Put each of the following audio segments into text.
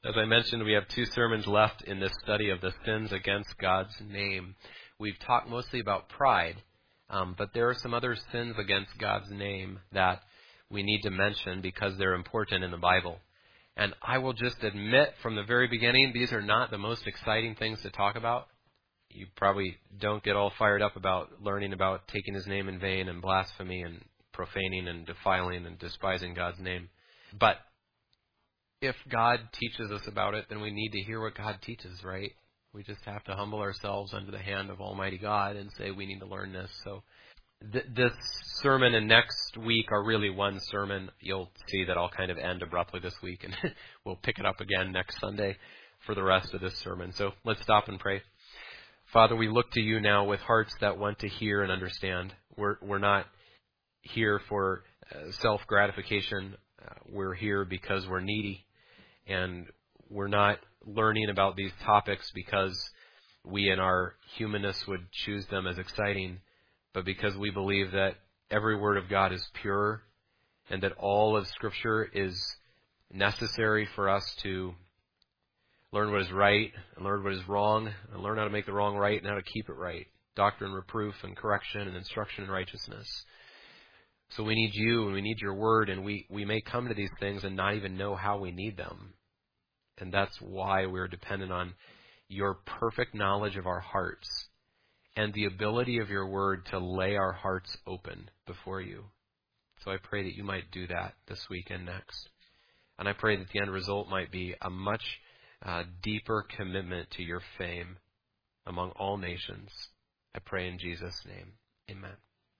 As I mentioned, we have 2 sermons left in this study of the sins against God's name. We've talked mostly about pride, but there are some other sins against God's name that we need to mention because they're important in the Bible. And I will just admit from the very beginning, these are not the most exciting things to talk about. You probably don't get all fired up about learning about taking his name in vain and blasphemy and profaning and defiling and despising God's name. But if God teaches us about it, then we need to hear what God teaches, right? We just have to humble ourselves under the hand of Almighty God and say we need to learn this. So this sermon and next week are really one sermon. You'll see that I'll kind of end abruptly this week, and we'll pick it up again next Sunday for the rest of this sermon. So let's stop and pray. Father, we look to you now with hearts that want to hear and understand. We're not here for self-gratification. We're here because we're needy, and we're not learning about these topics because we in our humanness would choose them as exciting, but because we believe that every word of God is pure and that all of Scripture is necessary for us to learn what is right and learn what is wrong and learn how to make the wrong right and how to keep it right. Doctrine, reproof, and correction and instruction in righteousness. So we need you and we need your word, and we may come to these things and not even know how we need them. And that's why we're dependent on your perfect knowledge of our hearts and the ability of your word to lay our hearts open before you. So I pray that you might do that this week and next. And I pray that the end result might be a much deeper commitment to your fame among all nations. I pray in Jesus' name. Amen.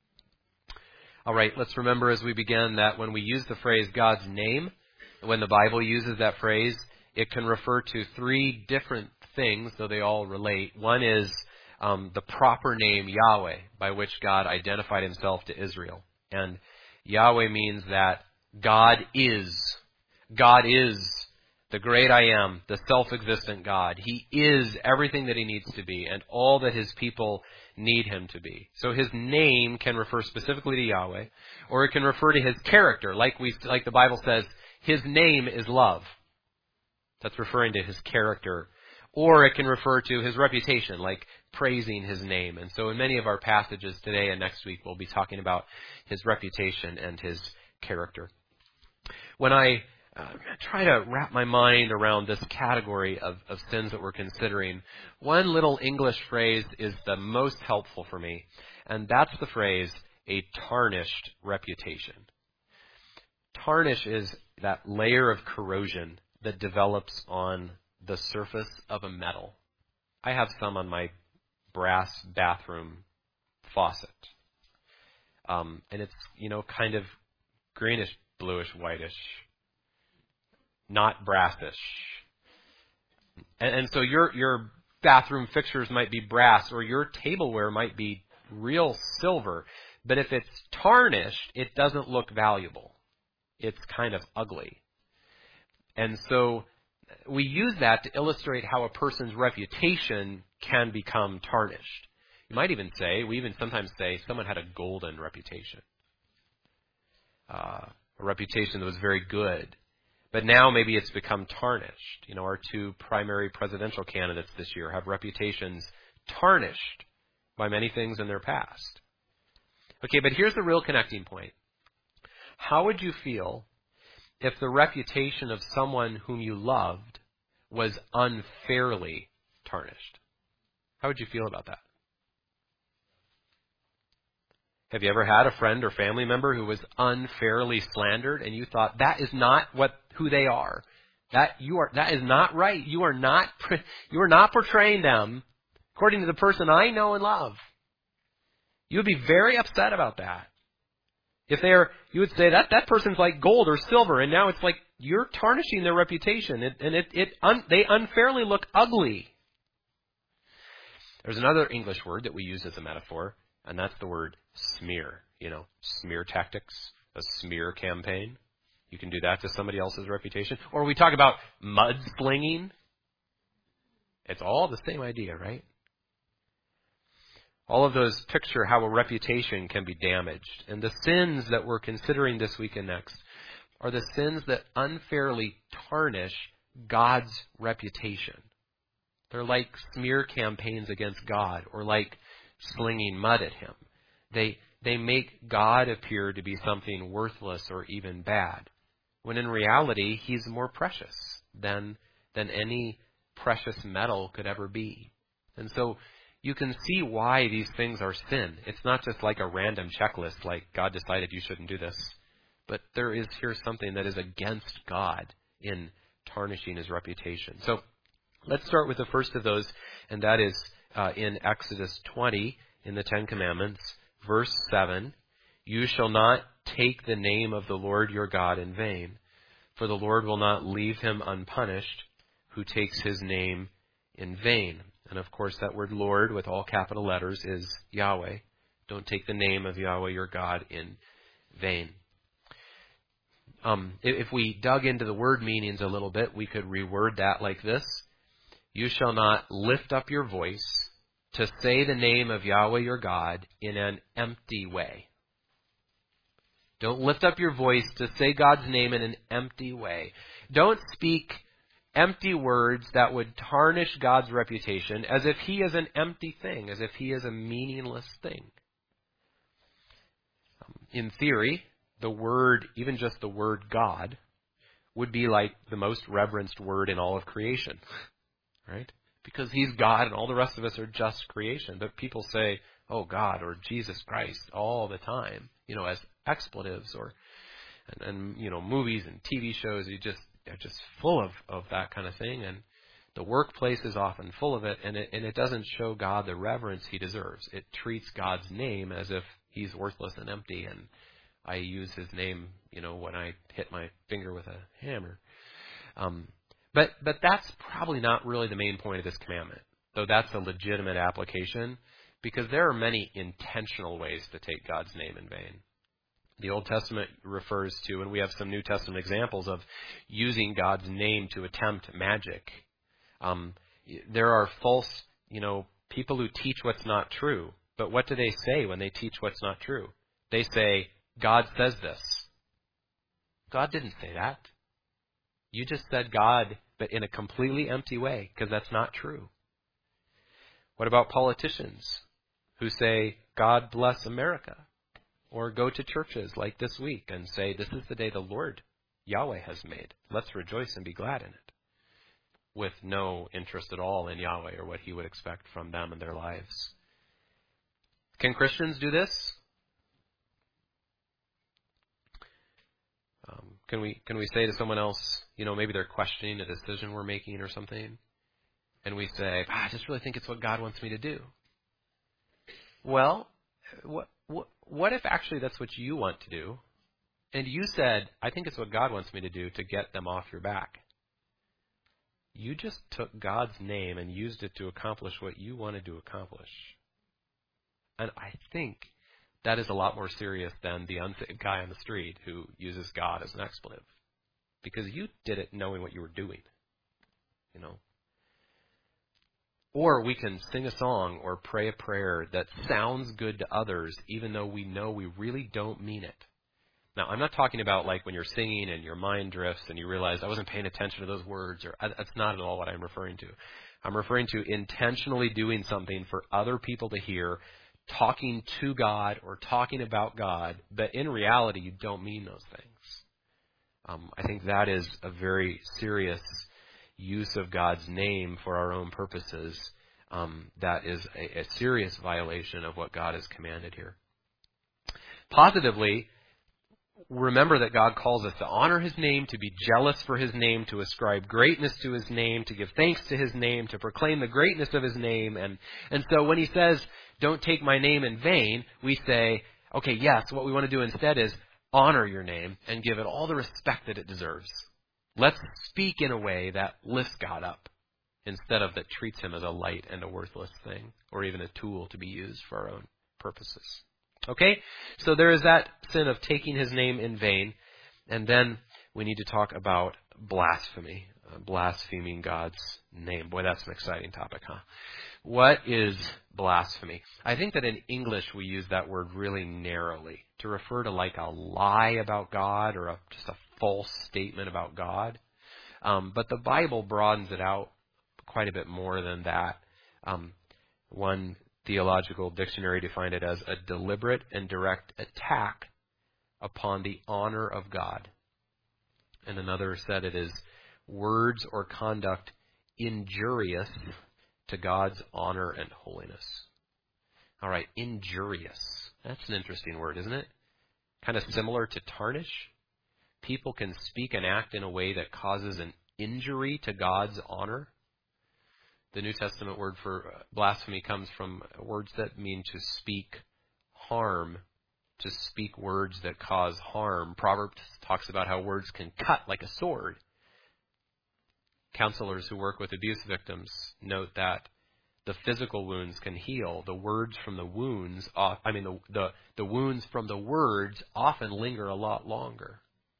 All right, let's remember as we begin that when we use the phrase God's name, when the Bible uses that phrase, it can refer to 3 different things, though they all relate. One is the proper name Yahweh, by which God identified himself to Israel. And Yahweh means that God is. God is the great I am, the self-existent God. He is everything that he needs to be and all that his people need him to be. So his name can refer specifically to Yahweh, or it can refer to his character, like the Bible says, his name is love. That's referring to his character. Or it can refer to his reputation, like praising his name. And so in many of our passages today and next week, we'll be talking about his reputation and his character. When I try to wrap my mind around this category of sins that we're considering, one little English phrase is the most helpful for me, and that's the phrase, a tarnished reputation. Tarnish is that layer of corrosion that develops on the surface of a metal. I have some on my brass bathroom faucet. And it's, kind of greenish, bluish, whitish, not brassish. And so your bathroom fixtures might be brass, or your tableware might be real silver. But if it's tarnished, it doesn't look valuable. It's kind of ugly. And so we use that to illustrate how a person's reputation can become tarnished. You might even say, we even sometimes say, someone had a golden reputation. A reputation that was very good. But now maybe it's become tarnished. Our 2 primary presidential candidates this year have reputations tarnished by many things in their past. Okay, but here's the real connecting point. How would you feel if the reputation of someone whom you loved was unfairly tarnished? How would you feel about that? Have you ever had a friend or family member who was unfairly slandered and you thought that is not who they are? That is not right. You are not portraying them according to the person I know and love. You would be very upset about that. You would say that person's like gold or silver, and now it's like you're tarnishing their reputation, and they unfairly look ugly. There's another English word that we use as a metaphor, and that's the word smear. Smear tactics, a smear campaign. You can do that to somebody else's reputation. Or we talk about mudslinging. It's all the same idea, right? All of those picture how a reputation can be damaged. And the sins that we're considering this week and next are the sins that unfairly tarnish God's reputation. They're like smear campaigns against God, or like slinging mud at him. They make God appear to be something worthless or even bad, when in reality he's more precious than any precious metal could ever be. And so you can see why these things are sin. It's not just like a random checklist, like God decided you shouldn't do this. But there is here something that is against God in tarnishing his reputation. So let's start with the first of those, and that is in Exodus 20, in the Ten Commandments, verse 7. You shall not take the name of the Lord your God in vain, for the Lord will not leave him unpunished who takes his name in vain. And of course, that word Lord with all capital letters is Yahweh. Don't take the name of Yahweh your God in vain. If we dug into the word meanings a little bit, we could reword that like this. You shall not lift up your voice to say the name of Yahweh your God in an empty way. Don't lift up your voice to say God's name in an empty way. Don't speak empty words that would tarnish God's reputation as if he is an empty thing, as if he is a meaningless thing. In theory, the word, even just the word God, would be like the most reverenced word in all of creation, right? Because he's God and all the rest of us are just creation. But people say, oh God, or Jesus Christ all the time, as expletives, and movies and TV shows, they're just full of that kind of thing. And the workplace is often full of it, and it doesn't show God the reverence he deserves. It treats God's name as if he's worthless and empty, and I use his name, when I hit my finger with a hammer. But that's probably not really the main point of this commandment, though that's a legitimate application, because there are many intentional ways to take God's name in vain. The Old Testament refers to, and we have some New Testament examples of using God's name to attempt magic. There are false, people who teach what's not true. But what do they say when they teach what's not true? They say, God says this. God didn't say that. You just said God, but in a completely empty way, because that's not true. What about politicians who say, God bless America? Or go to churches like this week and say, this is the day the Lord, Yahweh, has made. Let's rejoice and be glad in it. With no interest at all in Yahweh or what he would expect from them in their lives. Can Christians do this? Can we say to someone else, maybe they're questioning a decision we're making or something, and we say, I just really think it's what God wants me to do. Well, what if actually that's what you want to do, and you said, I think it's what God wants me to do to get them off your back? You just took God's name and used it to accomplish what you wanted to accomplish. And I think that is a lot more serious than the unsaved guy on the street who uses God as an expletive. Because you did it knowing what you were doing. Or we can sing a song or pray a prayer that sounds good to others, even though we know we really don't mean it. Now, I'm not talking about like when you're singing and your mind drifts and you realize I wasn't paying attention to those words. That's not at all what I'm referring to. I'm referring to intentionally doing something for other people to hear, talking to God or talking about God, but in reality you don't mean those things. I think that is a very serious use of God's name for our own purposes. That is a serious violation of what God has commanded here. Positively, remember that God calls us to honor his name, to be jealous for his name, to ascribe greatness to his name, to give thanks to his name, to proclaim the greatness of his name. And so when he says, don't take my name in vain, we say, okay, yes, what we want to do instead is honor your name and give it all the respect that it deserves. Let's speak in a way that lifts God up instead of that treats him as a light and a worthless thing or even a tool to be used for our own purposes. Okay, so there is that sin of taking his name in vain. And then we need to talk about blasphemy, blaspheming God's name. Boy, that's an exciting topic, huh? What is blasphemy? I think that in English we use that word really narrowly to refer to like a lie about God or just a false statement about God. But the Bible broadens it out quite a bit more than that. One theological dictionary defined it as a deliberate and direct attack upon the honor of God. And another said it is words or conduct injurious to God's honor and holiness. All right, injurious. That's an interesting word, isn't it? Kind of similar to tarnish. People can speak and act in a way that causes an injury to God's honor. The New Testament word for blasphemy comes from words that mean to speak harm, to speak words that cause harm. Proverbs talks about how words can cut like a sword. Counselors who work with abuse victims note that the physical wounds can heal. The words from the wounds, the wounds from the words often linger a lot longer.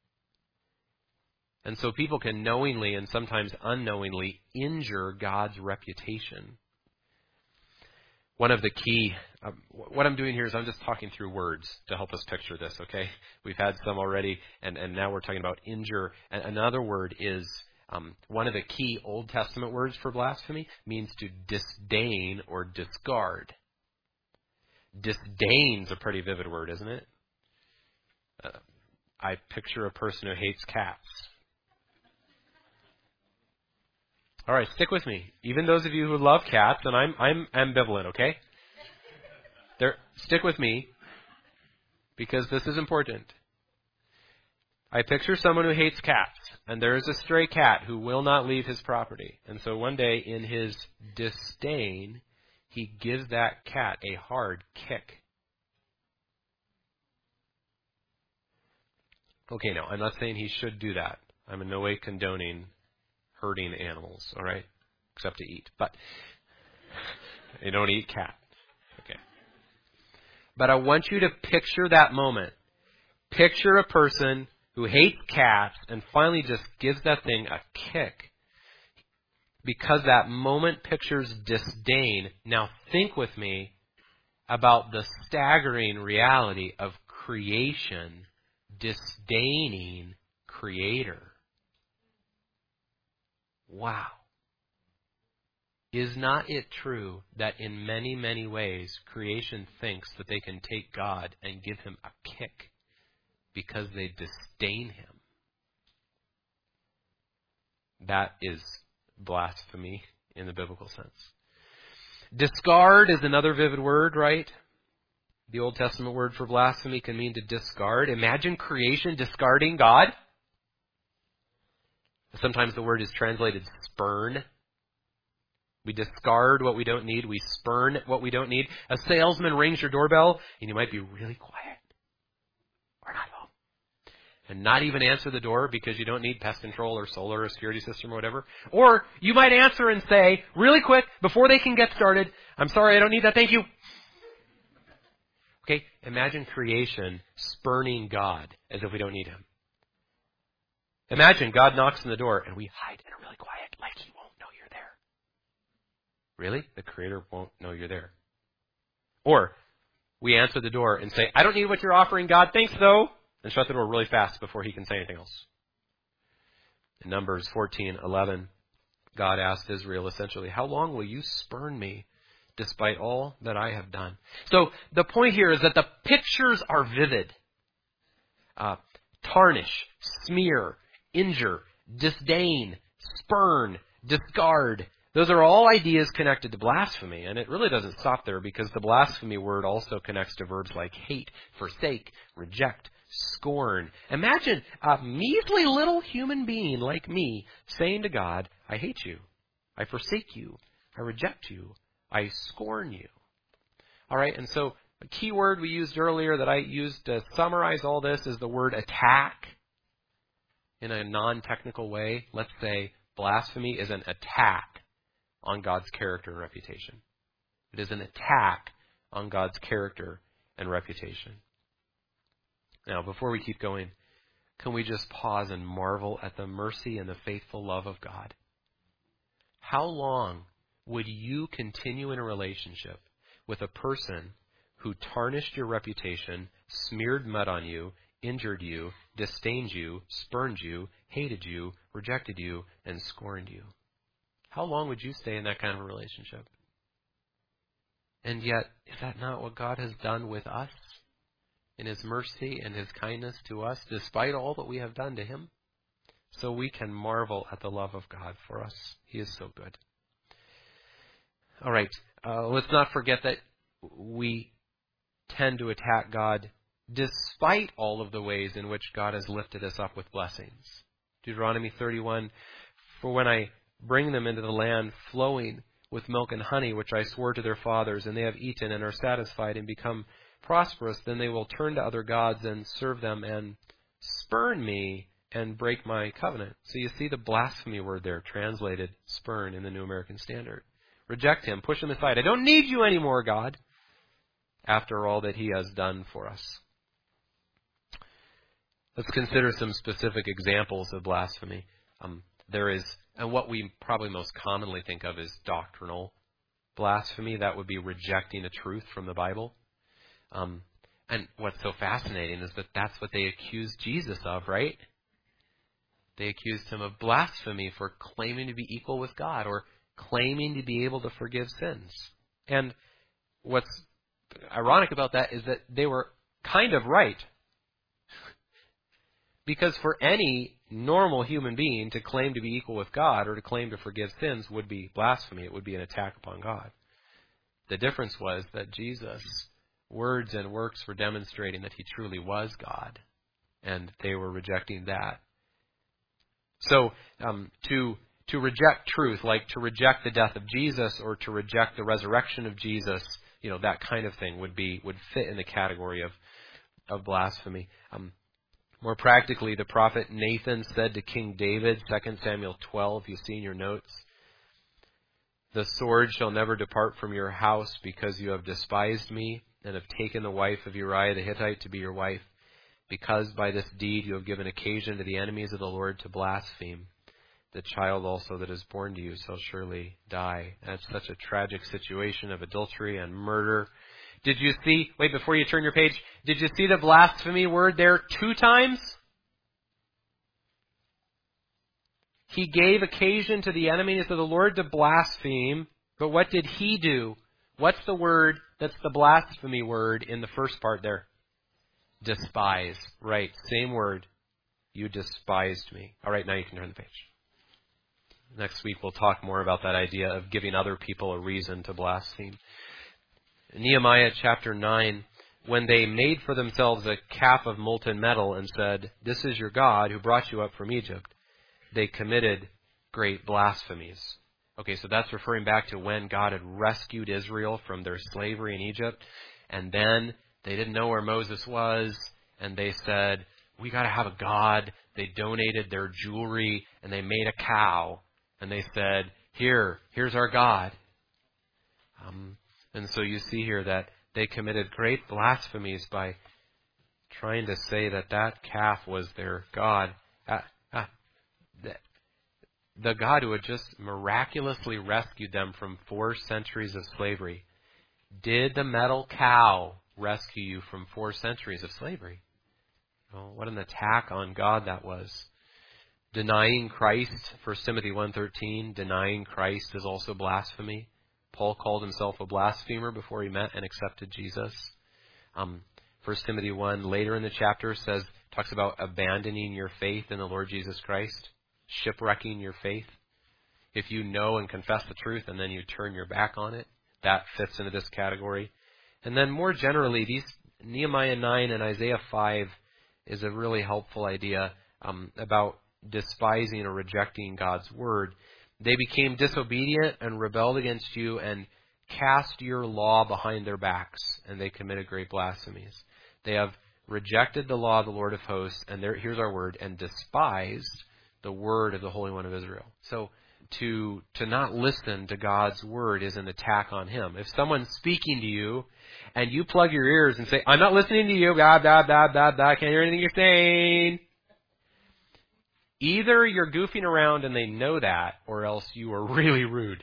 And so people can knowingly and sometimes unknowingly injure God's reputation. One of the key, what I'm doing here is I'm just talking through words to help us picture this, okay? We've had some already, and now we're talking about injure. And another word is, one of the key Old Testament words for blasphemy means to disdain or discard. Disdain's a pretty vivid word, isn't it? I picture a person who hates cats. All right, stick with me. Even those of you who love cats, and I'm ambivalent, okay? Stick with me, because this is important. I picture someone who hates cats, and there is a stray cat who will not leave his property. And so one day, in his disdain, he gives that cat a hard kick. Okay, now, I'm not saying he should do that. I'm in no way condoning hurting animals, all right? Except to eat. But you don't eat cat. Okay. But I want you to picture that moment. Picture a person who hates cats and finally just gives that thing a kick. Because that moment pictures disdain. Now think with me about the staggering reality of creation disdaining Creator. Wow. Is not it true that in many, many ways, creation thinks that they can take God and give him a kick because they disdain him? That is blasphemy in the biblical sense. Discard is another vivid word, right? The Old Testament word for blasphemy can mean to discard. Imagine creation discarding God. Sometimes the word is translated spurn. We discard what we don't need. We spurn what we don't need. A salesman rings your doorbell, and you might be really quiet or not home, and not even answer the door because you don't need pest control or solar or security system or whatever. Or you might answer and say, really quick, before they can get started, I'm sorry, I don't need that, thank you. Okay, imagine creation spurning God as if we don't need him. Imagine God knocks on the door and we hide in a really quiet, like he won't know you're there. Really? The Creator won't know you're there. Or we answer the door and say, I don't need what you're offering, God, thanks though, and shut the door really fast before he can say anything else. In Numbers 14:11, God asked Israel essentially, how long will you spurn me despite all that I have done? So the point here is that the pictures are vivid. Tarnish, smear, injure, disdain, spurn, discard. Those are all ideas connected to blasphemy, and it really doesn't stop there because the blasphemy word also connects to verbs like hate, forsake, reject, scorn. Imagine a measly little human being like me saying to God, I hate you, I forsake you, I reject you, I scorn you. All right, and so a key word we used earlier that I used to summarize all this is the word attack. In a non-technical way, let's say blasphemy is an attack on God's character and reputation. It is an attack on God's character and reputation. Now, before we keep going, can we just pause and marvel at the mercy and the faithful love of God? How long would you continue in a relationship with a person who tarnished your reputation, smeared mud on you, injured you, disdained you, spurned you, hated you, rejected you and scorned you. How long would you stay in that kind of a relationship? And yet, is that not what God has done with us in His mercy and His kindness to us, despite all that we have done to Him? So we can marvel at the love of God for us. He is so good. All right, let's not forget that we tend to attack God despite all of the ways in which God has lifted us up with blessings. Deuteronomy 31, for when I bring them into the land flowing with milk and honey, which I swore to their fathers, and they have eaten and are satisfied and become prosperous, then they will turn to other gods and serve them and spurn me and break my covenant. So you see the blasphemy word there, translated spurn in the New American Standard. Reject Him, push Him aside. I don't need you anymore, God, after all that He has done for us. Let's consider some specific examples of blasphemy. There is, and what we probably most commonly think of is doctrinal blasphemy. That would be rejecting the truth from the Bible. And what's so fascinating is that that's what they accused Jesus of, right? They accused Him of blasphemy for claiming to be equal with God or claiming to be able to forgive sins. And what's ironic about that is that they were kind of right. Because for any normal human being to claim to be equal with God or to claim to forgive sins would be blasphemy. It would be an attack upon God. The difference was that Jesus' words and works were demonstrating that He truly was God, and they were rejecting that. So to reject truth, like to reject the death of Jesus or to reject the resurrection of Jesus, that kind of thing would fit in the category of blasphemy. More practically, the prophet Nathan said to King David, 2 Samuel 12, you see in your notes, the sword shall never depart from your house because you have despised me and have taken the wife of Uriah the Hittite to be your wife, because by this deed you have given occasion to the enemies of the Lord to blaspheme. The child also that is born to you shall surely die. That's such a tragic situation of adultery and murder. Did you see, wait, before you turn your page, did you see the blasphemy word there 2 times? He gave occasion to the enemies of the Lord to blaspheme, but what did He do? What's the word that's the blasphemy word in the first part there? Despise. Right, same word. You despised me. All right, now you can turn the page. Next week we'll talk more about that idea of giving other people a reason to blaspheme. Nehemiah chapter 9, when they made for themselves a calf of molten metal and said, this is your God who brought you up from Egypt, they committed great blasphemies. Okay, so that's referring back to when God had rescued Israel from their slavery in Egypt, and then they didn't know where Moses was, and they said, we got to have a God. They donated their jewelry, and they made a cow, and they said, here's our God. And so you see here that they committed great blasphemies by trying to say that calf was their God. The God who had just miraculously rescued them from 4 centuries of slavery. Did the metal cow rescue you from 4 centuries of slavery? Oh, what an attack on God that was. Denying Christ, 1 Timothy 1:13, denying Christ is also blasphemy. Paul called himself a blasphemer before he met and accepted Jesus. 1 Timothy 1, later in the chapter, talks about abandoning your faith in the Lord Jesus Christ, shipwrecking your faith. If you know and confess the truth and then you turn your back on it, that fits into this category. And then more generally, these Nehemiah 9 and Isaiah 5 is a really helpful idea about despising or rejecting God's word. They became disobedient and rebelled against you and cast your law behind their backs, and they committed great blasphemies. They have rejected the law of the Lord of hosts, and here's our word, and despised the word of the Holy One of Israel. So to not listen to God's word is an attack on Him. If someone's speaking to you and you plug your ears and say, I'm not listening to you, blah, blah, blah, blah, blah, I can't hear anything you're saying. Either you're goofing around and they know that, or else you are really rude.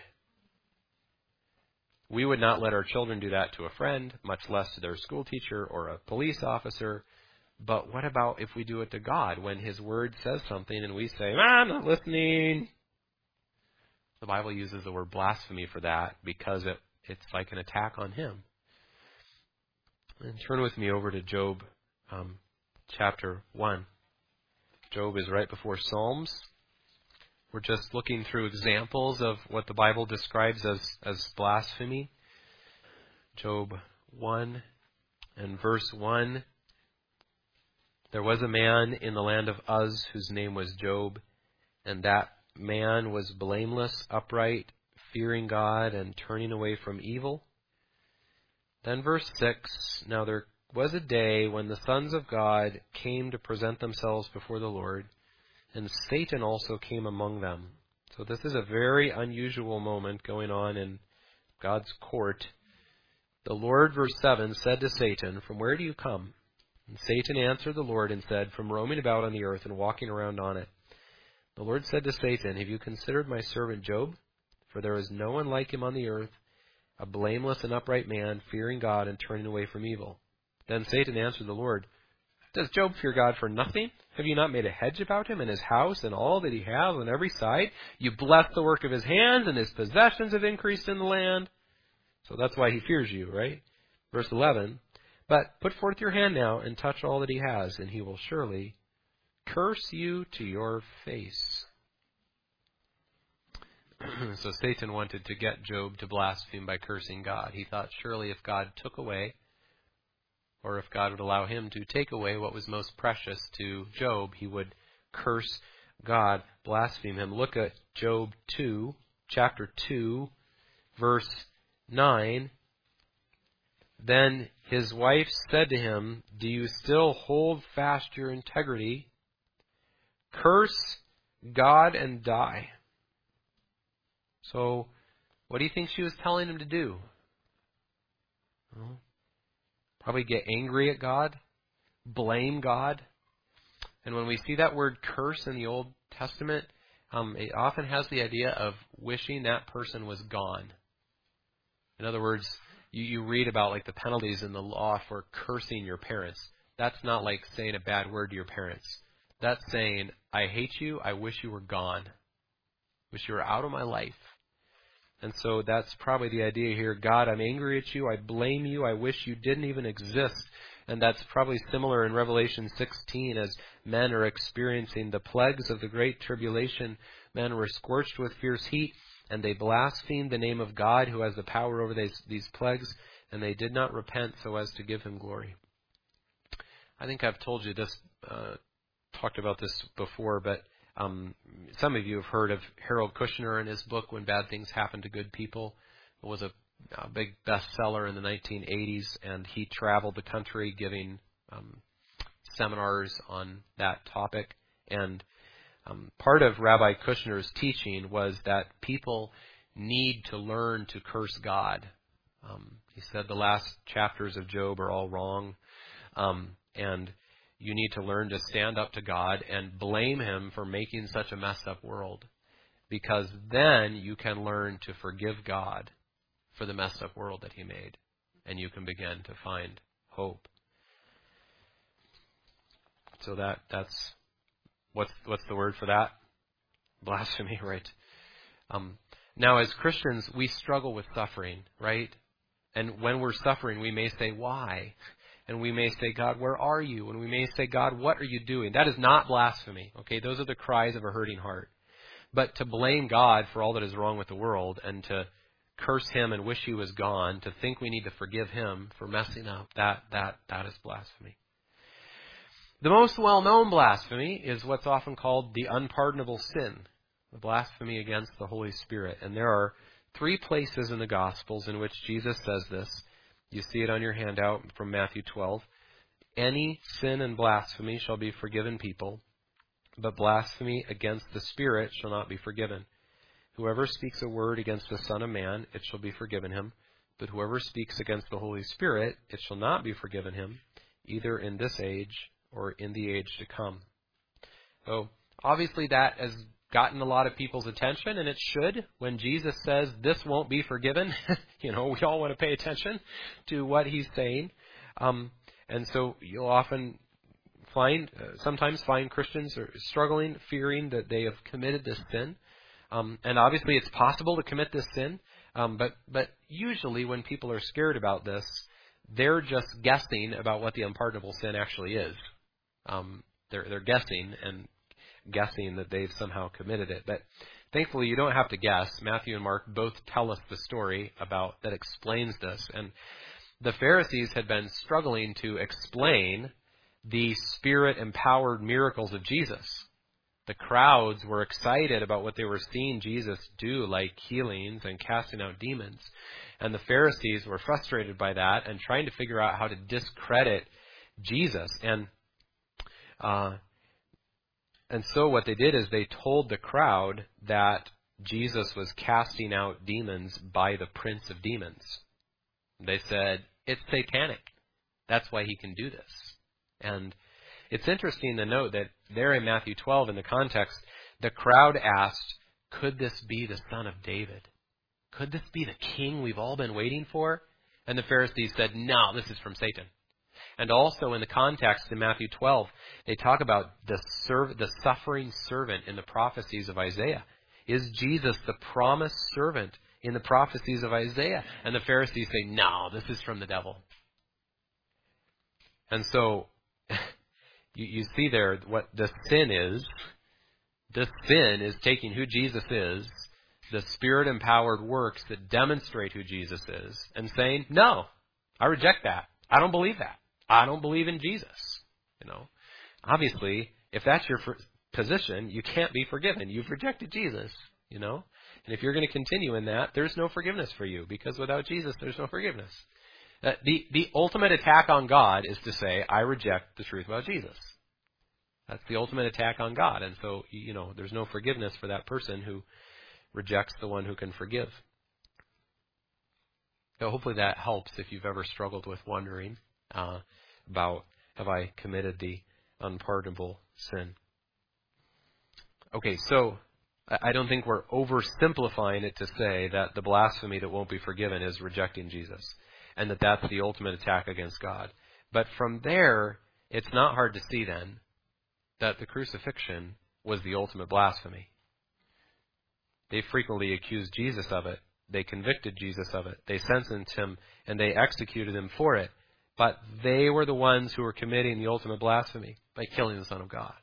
We would not let our children do that to a friend, much less to their school teacher or a police officer. But what about if we do it to God when His Word says something and we say, I'm not listening? The Bible uses the word blasphemy for that because it's like an attack on Him. And turn with me over to Job chapter 1. Job is right before Psalms. We're just looking through examples of what the Bible describes as blasphemy. Job 1 and verse 1. There was a man in the land of Uz whose name was Job, and that man was blameless, upright, fearing God, and turning away from evil. Then verse 6, now there was a day when the sons of God came to present themselves before the Lord, and Satan also came among them. So this is a very unusual moment going on in God's court. The Lord, verse 7, said to Satan, from where do you come? And Satan answered the Lord and said, from roaming about on the earth and walking around on it. The Lord said to Satan, have you considered my servant Job? For there is no one like him on the earth, a blameless and upright man, fearing God and turning away from evil. Then Satan answered the Lord, does Job fear God for nothing? Have you not made a hedge about him and his house and all that he has on every side? You bless the work of his hands, and his possessions have increased in the land. So that's why he fears you, right? Verse 11, but put forth your hand now and touch all that he has, and he will surely curse you to your face. So Satan wanted to get Job to blaspheme by cursing God. He thought surely if God took away, or if God would allow him to take away what was most precious to Job, he would curse God, blaspheme him. Look at Job 2, chapter 2, verse 9. Then his wife said to him, do you still hold fast your integrity? Curse God and die. So, what do you think she was telling him to do? Well, probably get angry at God, blame God. And when we see that word curse in the Old Testament, it often has the idea of wishing that person was gone. In other words, you read about like the penalties in the law for cursing your parents. That's not like saying a bad word to your parents. That's saying, I hate you, I wish you were gone. Wish you were out of my life. And so that's probably the idea here. God, I'm angry at you. I blame you. I wish you didn't even exist. And that's probably similar in Revelation 16 as men are experiencing the plagues of the Great Tribulation. Men were scorched with fierce heat, and they blasphemed the name of God who has the power over these plagues, and they did not repent so as to give him glory. I think I've told you this, talked about this before, but some of you have heard of Harold Kushner and his book, When Bad Things Happen to Good People. It was a big bestseller in the 1980s, and he traveled the country giving seminars on that topic. And part of Rabbi Kushner's teaching was that people need to learn to curse God. He said the last chapters of Job are all wrong, and you need to learn to stand up to God and blame him for making such a messed up world, because then you can learn to forgive God for the messed up world that he made, and you can begin to find hope. So that's what's the word for that? Blasphemy, right? Now, as Christians, we struggle with suffering, right? And when we're suffering, we may say, why? And we may say, God, where are you? And we may say, God, what are you doing? That is not blasphemy. Okay, those are the cries of a hurting heart. But to blame God for all that is wrong with the world and to curse him and wish he was gone, to think we need to forgive him for messing up, that is blasphemy. The most well-known blasphemy is what's often called the unpardonable sin, the blasphemy against the Holy Spirit. And there are 3 places in the Gospels in which Jesus says this. You see it on your handout from Matthew 12. Any sin and blasphemy shall be forgiven people, but blasphemy against the Spirit shall not be forgiven. Whoever speaks a word against the Son of Man, it shall be forgiven him. But whoever speaks against the Holy Spirit, it shall not be forgiven him, either in this age or in the age to come. So, obviously that has gotten a lot of people's attention, and it should. When Jesus says this won't be forgiven, we all want to pay attention to what he's saying. And so you'll often sometimes find Christians are struggling, fearing that they have committed this sin. And obviously it's possible to commit this sin, but usually when people are scared about this, they're just guessing about what the unpardonable sin actually is. They're guessing that they've somehow committed it. But thankfully you don't have to guess. Matthew and Mark both tell us the story that explains this. And the Pharisees had been struggling to explain the Spirit-empowered miracles of Jesus. The crowds were excited about what they were seeing Jesus do, like healings and casting out demons. And the Pharisees were frustrated by that and trying to figure out how to discredit Jesus. And so what they did is they told the crowd that Jesus was casting out demons by the prince of demons. They said, it's satanic. That's why he can do this. And it's interesting to note that there in Matthew 12, in the context, the crowd asked, could this be the Son of David? Could this be the king we've all been waiting for? And the Pharisees said, no, this is from Satan. And also in the context in Matthew 12, they talk about the suffering servant in the prophecies of Isaiah. Is Jesus the promised servant in the prophecies of Isaiah? And the Pharisees say, no, this is from the devil. And so you see there what the sin is. The sin is taking who Jesus is, the Spirit-empowered works that demonstrate who Jesus is, and saying, no, I reject that. I don't believe that. I don't believe in Jesus. Obviously, if that's your position, you can't be forgiven. You've rejected Jesus, And if you're going to continue in that, there's no forgiveness for you, because without Jesus, there's no forgiveness. The ultimate attack on God is to say, I reject the truth about Jesus. That's the ultimate attack on God. And so, there's no forgiveness for that person who rejects the one who can forgive. So hopefully that helps if you've ever struggled with wondering about, have I committed the unpardonable sin? Okay, so I don't think we're oversimplifying it to say that the blasphemy that won't be forgiven is rejecting Jesus, and that that's the ultimate attack against God. But from there, it's not hard to see then that the crucifixion was the ultimate blasphemy. They frequently accused Jesus of it. They convicted Jesus of it. They sentenced him, and they executed him for it. But they were the ones who were committing the ultimate blasphemy by killing the Son of God.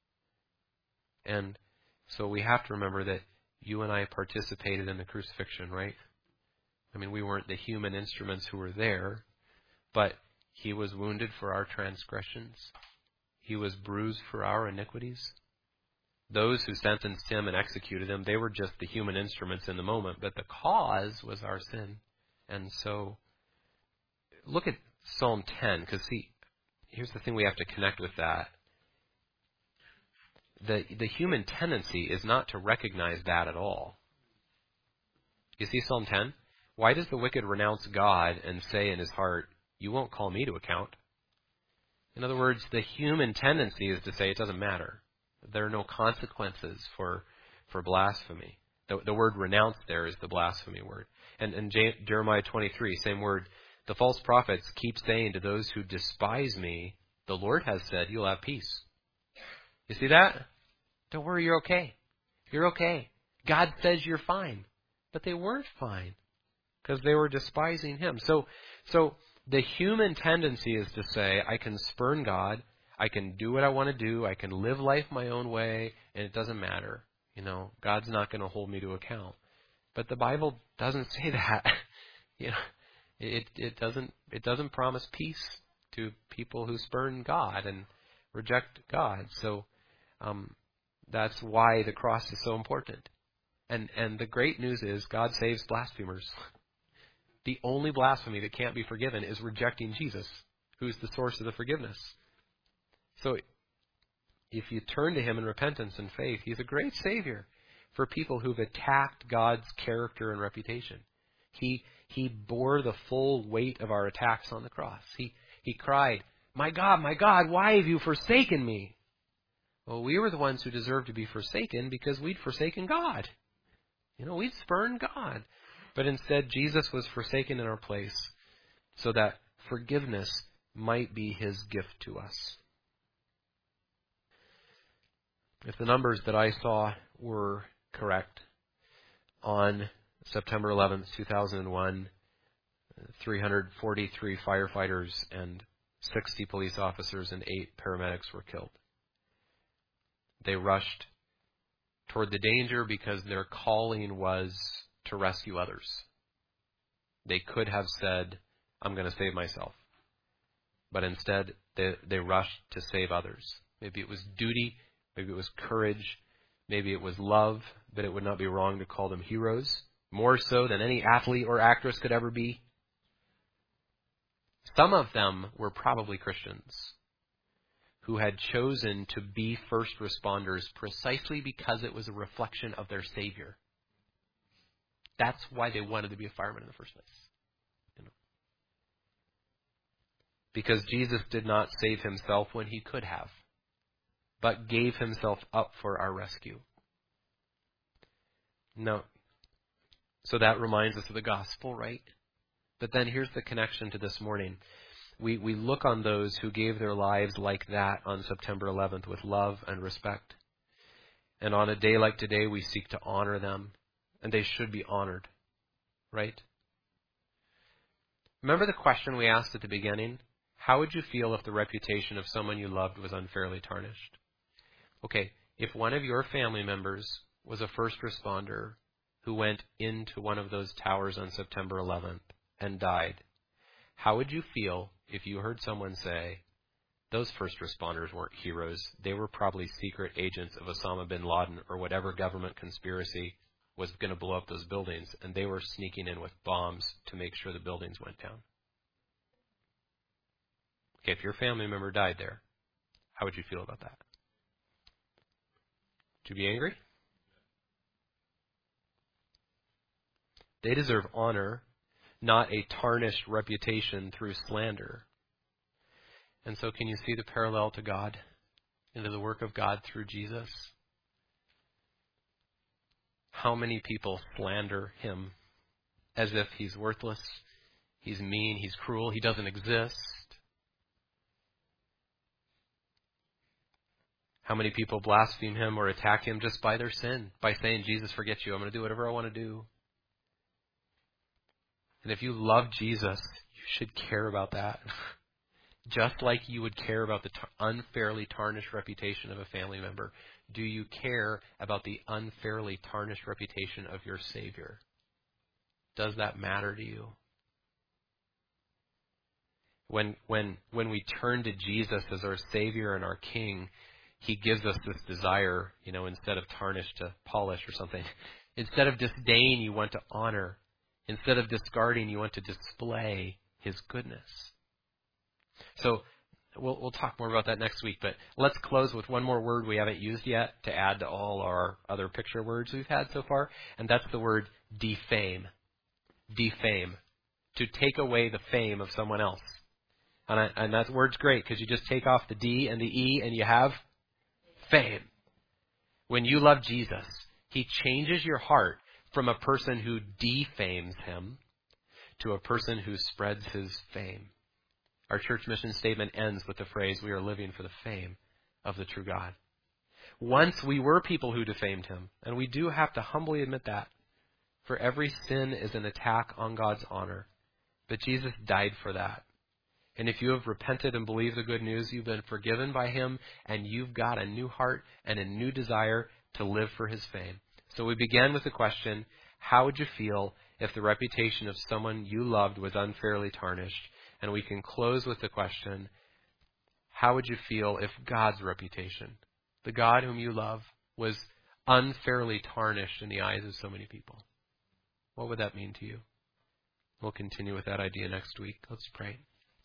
And so we have to remember that you and I participated in the crucifixion, right? I mean, we weren't the human instruments who were there, but he was wounded for our transgressions. He was bruised for our iniquities. Those who sentenced him and executed him, they were just the human instruments in the moment, but the cause was our sin. And so look at Psalm 10, because here's the thing we have to connect with that. The human tendency is not to recognize that at all. You see Psalm 10? Why does the wicked renounce God and say in his heart, you won't call me to account? In other words, the human tendency is to say it doesn't matter. There are no consequences for blasphemy. The word renounce there is the blasphemy word. And Jeremiah 23, same word. The false prophets keep saying to those who despise me, the Lord has said, you'll have peace. You see that? Don't worry, you're okay. You're okay. God says you're fine. But they weren't fine because they were despising him. So the human tendency is to say, I can spurn God, I can do what I want to do, I can live life my own way, and it doesn't matter. God's not going to hold me to account. But the Bible doesn't say that. It doesn't promise peace to people who spurn God and reject God. So that's why the cross is so important. And the great news is God saves blasphemers. The only blasphemy that can't be forgiven is rejecting Jesus, who's the source of the forgiveness. So if you turn to him in repentance and faith, he's a great Savior for people who've attacked God's character and reputation. He bore the full weight of our attacks on the cross. He cried, my God, why have you forsaken me? Well, we were the ones who deserved to be forsaken because we'd forsaken God. We'd spurned God. But instead, Jesus was forsaken in our place so that forgiveness might be his gift to us. If the numbers that I saw were correct, on September 11th, 2001, 343 firefighters and 60 police officers and 8 paramedics were killed. They rushed toward the danger because their calling was to rescue others. They could have said, I'm going to save myself. But instead, they rushed to save others. Maybe it was duty, maybe it was courage, maybe it was love, but it would not be wrong to call them heroes, more so than any athlete or actress could ever be. Some of them were probably Christians who had chosen to be first responders precisely because it was a reflection of their Savior. That's why they wanted to be a fireman in the first place. Because Jesus did not save himself when he could have, but gave himself up for our rescue. No. So that reminds us of the gospel, right? But then here's the connection to this morning. We look on those who gave their lives like that on September 11th with love and respect. And on a day like today, we seek to honor them, and they should be honored, right? Remember the question we asked at the beginning? How would you feel if the reputation of someone you loved was unfairly tarnished? Okay, if one of your family members was a first responder who went into one of those towers on September 11th and died, how would you feel if you heard someone say, those first responders weren't heroes, they were probably secret agents of Osama bin Laden or whatever government conspiracy was going to blow up those buildings, and they were sneaking in with bombs to make sure the buildings went down? Okay, if your family member died there, how would you feel about that? Would you be angry? They deserve honor, not a tarnished reputation through slander. And so can you see the parallel to God, into the work of God through Jesus? How many people slander him as if he's worthless, he's mean, he's cruel, he doesn't exist? How many people blaspheme him or attack him just by their sin, by saying, Jesus, forget you, I'm going to do whatever I want to do? And if you love Jesus, you should care about that. Just like you would care about the unfairly tarnished reputation of a family member, do you care about the unfairly tarnished reputation of your Savior? Does that matter to you? When we turn to Jesus as our Savior and our King, he gives us this desire, instead of tarnish to polish or something. Instead of disdain, you want to honor. Instead of discarding, you want to display his goodness. So we'll talk more about that next week, but let's close with one more word we haven't used yet to add to all our other picture words we've had so far, and that's the word defame. Defame. To take away the fame of someone else. And that word's great because you just take off the D and the E and you have fame. When you love Jesus, he changes your heart from a person who defames him to a person who spreads his fame. Our church mission statement ends with the phrase, we are living for the fame of the true God. Once we were people who defamed him, and we do have to humbly admit that. For every sin is an attack on God's honor. But Jesus died for that. And if you have repented and believed the good news, you've been forgiven by him, and you've got a new heart and a new desire to live for his fame. So we began with the question, how would you feel if the reputation of someone you loved was unfairly tarnished? And we can close with the question, how would you feel if God's reputation, the God whom you love, was unfairly tarnished in the eyes of so many people? What would that mean to you? We'll continue with that idea next week. Let's pray.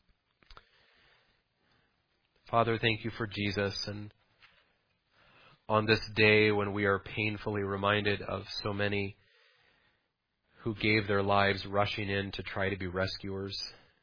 Father, thank you for Jesus, and on this day when we are painfully reminded of so many who gave their lives rushing in to try to be rescuers,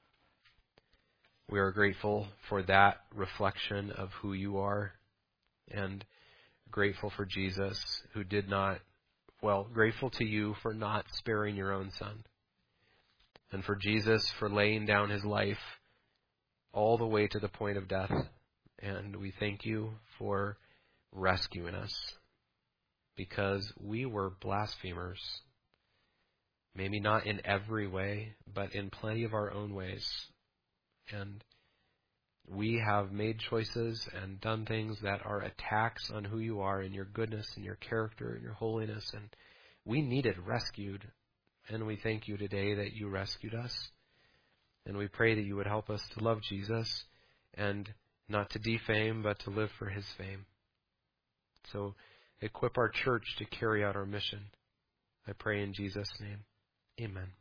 we are grateful for that reflection of who you are, and grateful for Jesus who did not, grateful to you for not sparing your own son, and for Jesus for laying down his life all the way to the point of death. And we thank you for rescuing us because we were blasphemers. Maybe not in every way, but in plenty of our own ways. And we have made choices and done things that are attacks on who you are and your goodness and your character and your holiness. And we needed rescued. And we thank you today that you rescued us. And we pray that you would help us to love Jesus and not to defame, but to live for his fame. So equip our church to carry out our mission. I pray in Jesus' name. Amen.